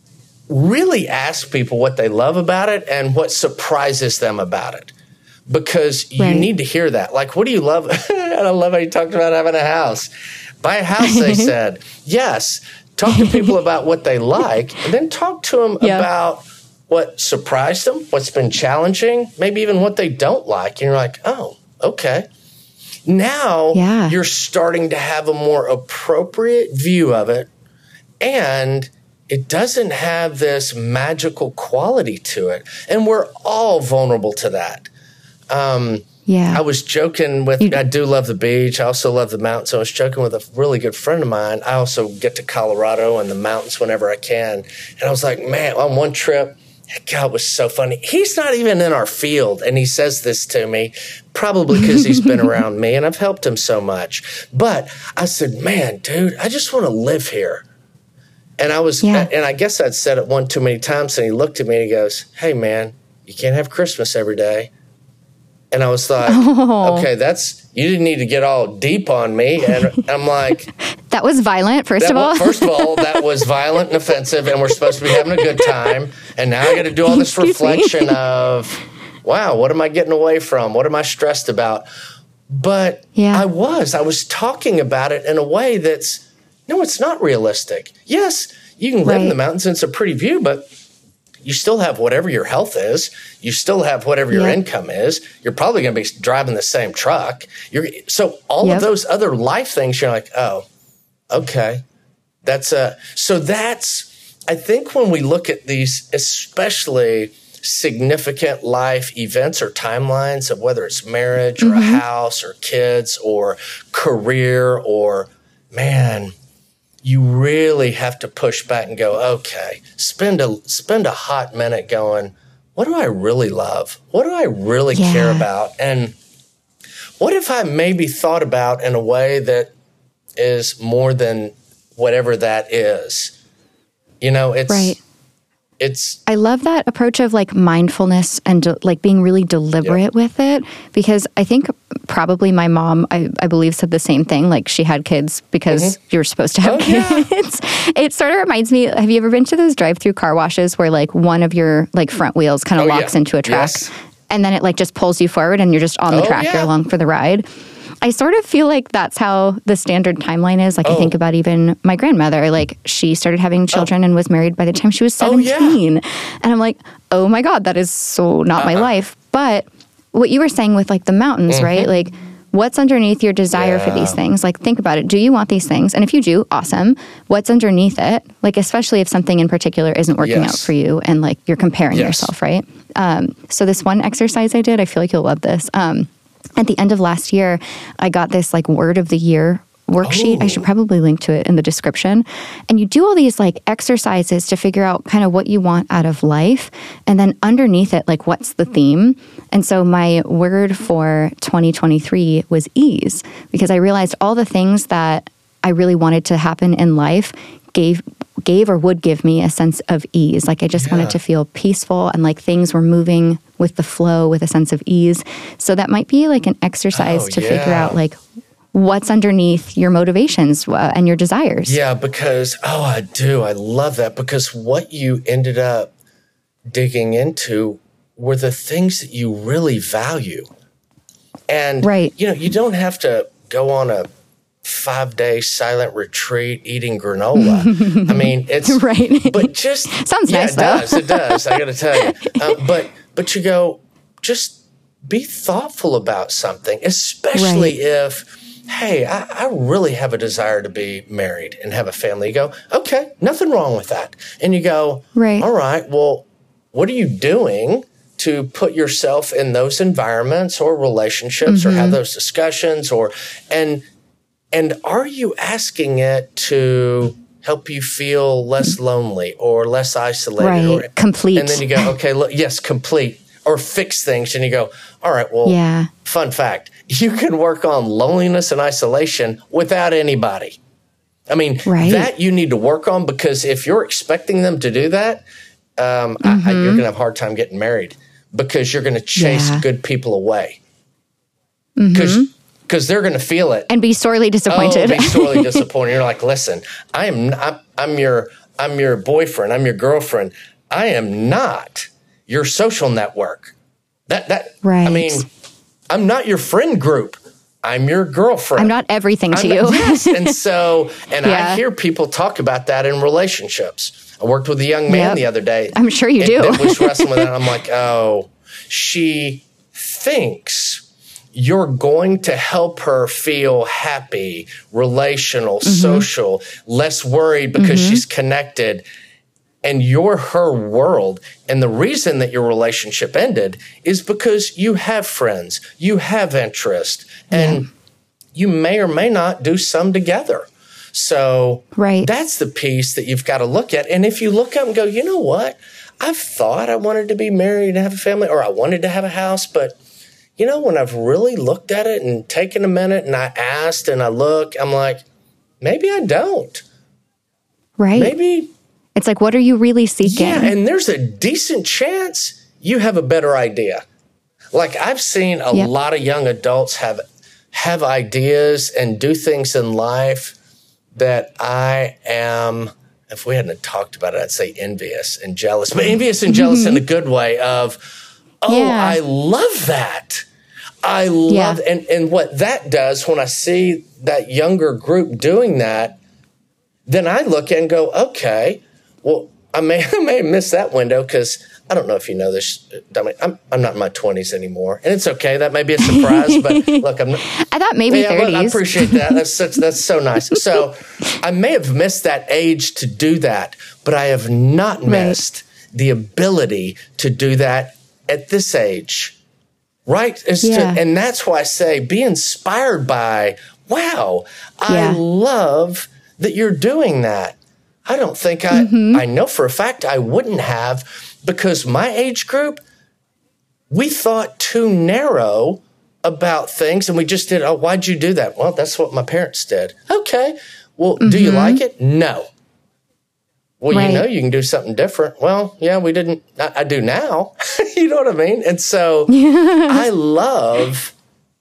really ask people what they love about it and what surprises them about it. Because you right. need to hear that. Like, what do you love? I love how you talked about having a house. Buy a house, they said. Yes. Talk to people about what they like, and then talk to them yeah. about what surprised them, what's been challenging, maybe even what they don't like. And you're like, oh, okay. Now yeah. you're starting to have a more appropriate view of it, and it doesn't have this magical quality to it. And we're all vulnerable to that. Um, yeah. I was joking with, I do love the beach. I also love the mountains. So I was joking with a really good friend of mine. I also get to Colorado and the mountains whenever I can. And I was like, man, on one trip, God, it was so funny. He's not even in our field. And he says this to me, probably because he's been around me and I've helped him so much. But I said, man, dude, I just want to live here. And I was, yeah. and I guess I'd said it one too many times. And he looked at me and he goes, hey, man, you can't have Christmas every day. And I was like, oh. okay, that's, you didn't need to get all deep on me. And I'm like. That was violent, first of all. Was, first of all, that was violent and offensive, and we're supposed to be having a good time. And now I got to do all this reflection of, wow, what am I getting away from? What am I stressed about? But yeah. I was, I was talking about it in a way that's, no, it's not realistic. Yes, you can live right. in the mountains and it's a pretty view, but you still have whatever your health is. You still have whatever your yep. income is. You're probably going to be driving the same truck. You're so all yep. of those other life things, you're like, oh, okay. That's a, so that's, I think when we look at these, especially significant life events or timelines of whether it's marriage mm-hmm. or a house or kids or career or, man, you really have to push back and go, okay, spend a spend a hot minute going, what do I really love? What do I really yeah. care about? And what if I maybe thought about in a way that is more than whatever that is? You know, it's right. It's. I love that approach of like mindfulness and de- like being really deliberate yep. with it, because I think probably my mom, I, I believe, said the same thing. Like she had kids because mm-hmm. you're supposed to have oh, kids. Yeah. It sort of reminds me, have you ever been to those drive-through car washes where like one of your like front wheels kind of oh, locks yeah. into a track yes. and then it like just pulls you forward and you're just on the oh, track, yeah. you're along for the ride? I sort of feel like that's how the standard timeline is. Like oh. I think about even my grandmother, like she started having children oh. and was married by the time she was seventeen. Oh, yeah. And I'm like, oh my God, that is so not uh-uh. my life. But what you were saying with like the mountains, mm-hmm. right? Like what's underneath your desire yeah. for these things? Like think about it. Do you want these things? And if you do, awesome. What's underneath it? Like especially if something in particular isn't working yes. out for you and like you're comparing yes. yourself, right? Um, so this one exercise I did, I feel like you'll love this. Um, At the end of last year, I got this like word of the year worksheet. Oh. I should probably link to it in the description. And you do all these like exercises to figure out kind of what you want out of life. And then underneath it, like what's the theme? And so my word for twenty twenty-three was ease, because I realized all the things that I really wanted to happen in life gave gave or would give me a sense of ease. Like I just yeah. wanted to feel peaceful and like things were moving with the flow with a sense of ease. So that might be like an exercise oh, to yeah. figure out like what's underneath your motivations uh, and your desires. Yeah, because, oh, I do. I love that, because what you ended up digging into were the things that you really value. And, right. you know, you don't have to go on a five-day silent retreat eating granola. I mean, it's right. But just sounds yeah, nice. It though. does. It does. I got to tell you. Um, but but you go, just be thoughtful about something, especially right. if, hey, I, I really have a desire to be married and have a family. You go, okay, nothing wrong with that. And you go, right. all right, well, what are you doing to put yourself in those environments or relationships mm-hmm. or have those discussions or and. And are you asking it to help you feel less lonely or less isolated? Right, or, complete. And then you go, okay, look, yes, complete. Or fix things. And you go, all right, well, yeah. fun fact, you can work on loneliness and isolation without anybody. I mean, right. that you need to work on, because if you're expecting them to do that, um, mm-hmm. I, I, you're going to have a hard time getting married, because you're going to chase yeah. good people away. Because mm-hmm. Because they're going to feel it and be sorely disappointed. Oh, be sorely disappointed. You're like, listen, I am. Not, I'm your. I'm your boyfriend. I'm your girlfriend. I am not your social network. That that. Right. I mean, I'm not your friend group. I'm your girlfriend. I'm not everything to I'm you. Not, yes. And so, and yeah. I hear people talk about that in relationships. I worked with a young man yep. the other day. I'm sure you do. That was wrestling with it. I'm like, oh, she thinks you're going to help her feel happy, relational, mm-hmm. social, less worried because mm-hmm. she's connected. and you're her world. And the reason that your relationship ended is because you have friends, you have interest, and yeah. you may or may not do some together. So right. that's the piece that you've got to look at. And if you look up and go, you know what? I've thought I wanted to be married and have a family, or I wanted to have a house, but you know, when I've really looked at it and taken a minute and I asked and I look, I'm like, maybe I don't. Right. Maybe. It's like, what are you really seeking? Yeah, and there's a decent chance you have a better idea. Like I've seen a yep. lot of young adults have have ideas and do things in life that I am, if we hadn't talked about it, I'd say envious and jealous. But envious and jealous mm-hmm. in a good way of, oh, yeah. I love that. I love, yeah. and, and what that does when I see that younger group doing that, then I look and go, okay, well, I may, I may have missed that window because I don't know if you know this, Dominic, I'm, I'm not in my twenties anymore. And it's okay. That may be a surprise, but look, I'm not. I thought maybe yeah, thirties. Look, I appreciate that. That's such, that's so nice. So I may have missed that age to do that, but I have not missed right. the ability to do that at this age. Right? It's yeah. to, and that's why I say be inspired by, wow, I yeah. love that you're doing that. I don't think I, mm-hmm. I know for a fact I wouldn't have, because my age group, we thought too narrow about things and we just did, oh, why'd you do that? Well, that's what my parents did. Okay. Well, mm-hmm. do you like it? No. Well, right. you know, you can do something different. Well, yeah, we didn't, I, I do now. You know what I mean? And so I love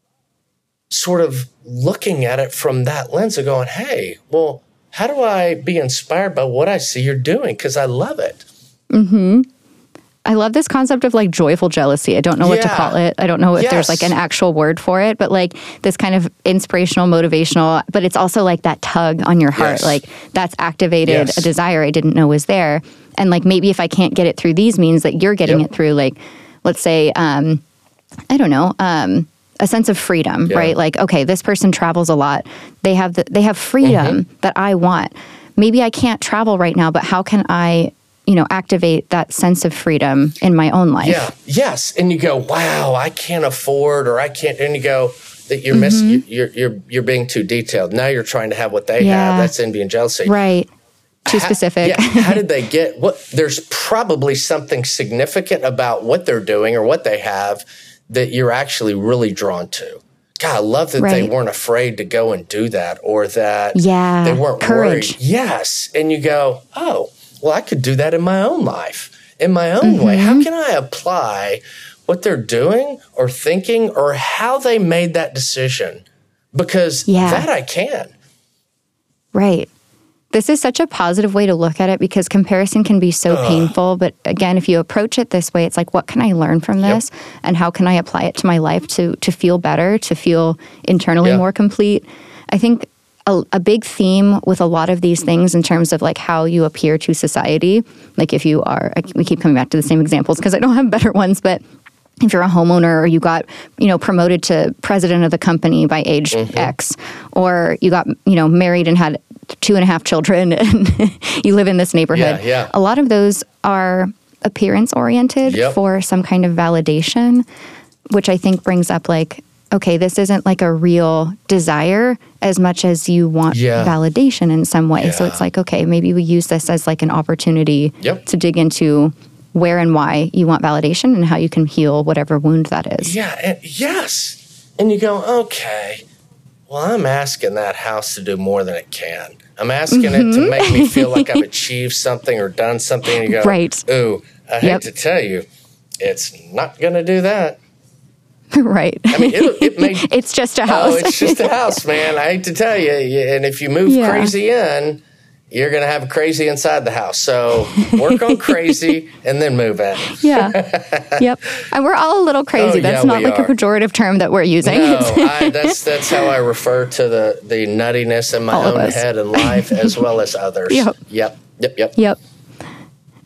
sort of looking at it from that lens of going, hey, well, how do I be inspired by what I see you're doing? Because I love it. Mm-hmm. I love this concept of like joyful jealousy. I don't know what yeah. to call it. I don't know if yes. there's like an actual word for it, but like this kind of inspirational, motivational, but it's also like that tug on your heart. Yes. Like that's activated yes. a desire I didn't know was there. And like maybe if I can't get it through these means that you're getting yep. it through, like, let's say, um, I don't know, um, a sense of freedom, yeah. right? Like, okay, this person travels a lot. They have the, they have freedom mm-hmm. that I want. Maybe I can't travel right now, but how can I, you know, activate that sense of freedom in my own life? Yeah. Yes. And you go, wow, I can't afford, or I can't, and you go that you're mm-hmm. missing, you're, you're, you're being too detailed. Now you're trying to have what they yeah. have. That's envy and jealousy. Right. Too how, specific. Yeah, how did they get what? There's probably something significant about what they're doing or what they have that you're actually really drawn to. God, I love that right. they weren't afraid to go and do that, or that yeah, they weren't courage. worried. Yes. And you go, oh, well, I could do that in my own life, in my own mm-hmm. way. How can I apply what they're doing or thinking or how they made that decision? Because yeah. that I can. Right. This is such a positive way to look at it, because comparison can be so Ugh. painful. But again, if you approach it this way, it's like, what can I learn from this? Yep. And how can I apply it to my life to to feel better, to feel internally yeah. more complete? I think a, a big theme with a lot of these things in terms of like how you appear to society, like if you are, we keep coming back to the same examples because I don't have better ones, but if you're a homeowner or you got, you know, promoted to president of the company by age mm-hmm. X, or you got, you know, married and had two and a half children and you live in this neighborhood. Yeah, yeah. A lot of those are appearance oriented yep. for some kind of validation, which I think brings up like, okay, this isn't like a real desire as much as you want yeah. validation in some way. Yeah. So it's like, okay, maybe we use this as like an opportunity yep. to dig into where and why you want validation and how you can heal whatever wound that is. Yeah. And yes. And you go, okay, well, I'm asking that house to do more than it can. I'm asking mm-hmm. it to make me feel like I've achieved something or done something. And you go, right. ooh, I hate yep. to tell you, it's not going to do that. Right. I mean, it, it may, it's just a house. Oh, it's just a house, man. I hate to tell you. And if you move yeah. crazy in, you're going to have crazy inside the house. So work on crazy and then move in. Yeah. Yep. And we're all a little crazy. Oh, that's yeah, not like are. a pejorative term that we're using. No, I, that's that's how I refer to the, the nuttiness in my all own head and life as well as others. Yep. Yep. Yep. Yep. Yep.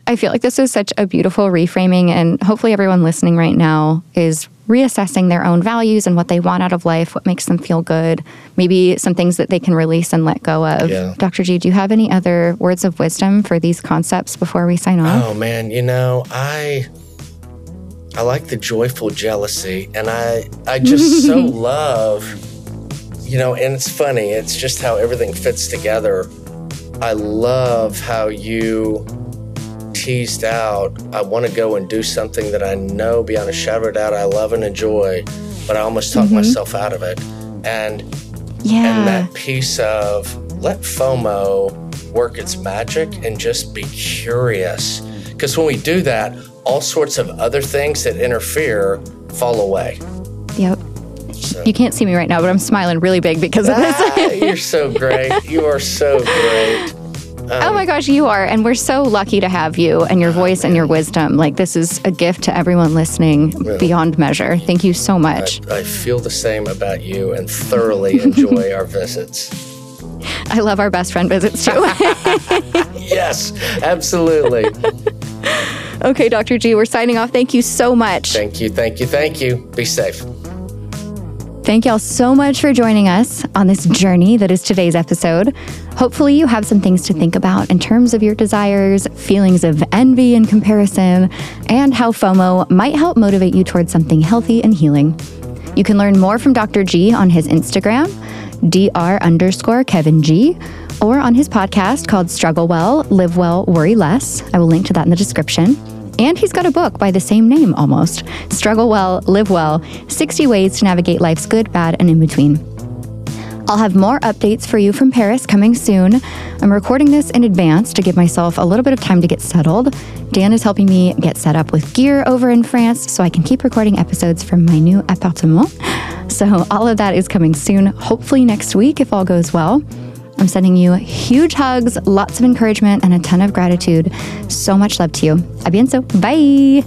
I feel like this is such a beautiful reframing, and hopefully everyone listening right now is reassessing their own values and what they want out of life, what makes them feel good, maybe some things that they can release and let go of. Yeah. Doctor G, do you have any other words of wisdom for these concepts before we sign off? Oh man, you know, I I like the joyful jealousy, and I I just so love, you know, and it's funny, it's just how everything fits together. I love how you teased out, I want to go and do something that I know beyond a shadow of a doubt I love and enjoy, but I almost talk mm-hmm. myself out of it. And yeah. and that piece of let FOMO work its magic and just be curious. Because when we do that, all sorts of other things that interfere fall away. Yep. So. You can't see me right now, but I'm smiling really big because of ah, this. You're so great. You are so great. Um, oh my gosh, you are. And we're so lucky to have you and your voice and your wisdom. Like, this is a gift to everyone listening really? Beyond measure. Thank you so much. I, I feel the same about you and thoroughly enjoy our visits. I love our best friend visits too. Yes, absolutely. Okay, Doctor G, we're signing off. Thank you so much. Thank you, thank you, thank you. Be safe. Thank y'all so much for joining us on this journey that is today's episode. Hopefully you have some things to think about in terms of your desires, feelings of envy and comparison, and how FOMO might help motivate you towards something healthy and healing. You can learn more from Doctor G on his Instagram, Dr underscore Kevin G, or on his podcast called Struggle Well, Live Well, Worry Less. I will link to that in the description. And he's got a book by the same name almost, Struggle Well, Live Well, sixty Ways to Navigate Life's Good, Bad, and In Between. I'll have more updates for you from Paris coming soon. I'm recording this in advance to give myself a little bit of time to get settled. Dan is helping me get set up with gear over in France so I can keep recording episodes from my new appartement. So all of that is coming soon, hopefully next week if all goes well. I'm sending you huge hugs, lots of encouragement, and a ton of gratitude. So much love to you. A bientôt. Bye.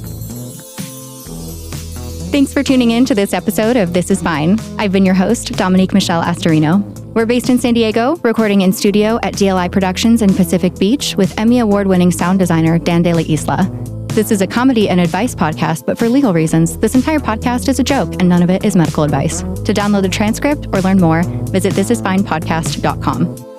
Thanks for tuning in to this episode of This Is Fine. I've been your host, Dominique Michelle Astorino. We're based in San Diego, recording in studio at D L I Productions in Pacific Beach with Emmy Award-winning sound designer Dan De La Isla. This is a comedy and advice podcast, but for legal reasons, this entire podcast is a joke and none of it is medical advice. To download the transcript or learn more, visit this is fine podcast dot com.